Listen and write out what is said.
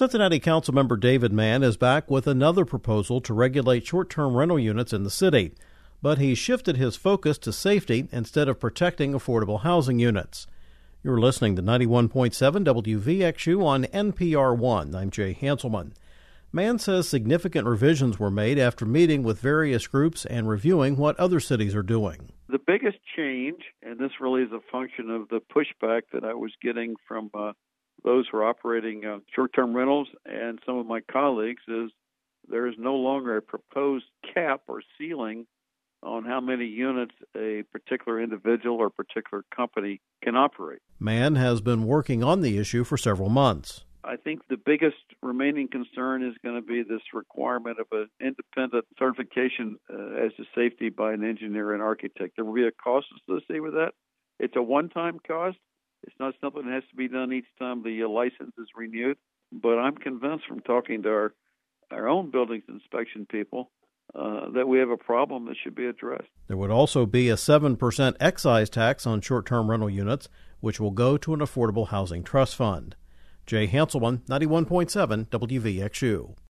Cincinnati Councilmember David Mann is back with another proposal to regulate short-term rental units in the city, but he shifted his focus to safety instead of protecting affordable housing units. You're listening to 91.7 WVXU on NPR One. I'm Jay Hanselman. Mann says significant revisions were made after meeting with various groups and reviewing what other cities are doing. The biggest change, and this really is a function of the pushback that I was getting from those who are operating short-term rentals and some of my colleagues, is there is no longer a proposed cap or ceiling on how many units a particular individual or particular company can operate. Mann has been working on the issue for several months. I think the biggest remaining concern is going to be this requirement of an independent certification as to safety by an engineer and architect. There will be a cost associated with that. It's a one-time cost. It's not something that has to be done each time the license is renewed. But I'm convinced from talking to our own buildings inspection people that we have a problem that should be addressed. There would also be a 7% excise tax on short-term rental units, which will go to an affordable housing trust fund. Jay Hanselman, 91.7 WVXU.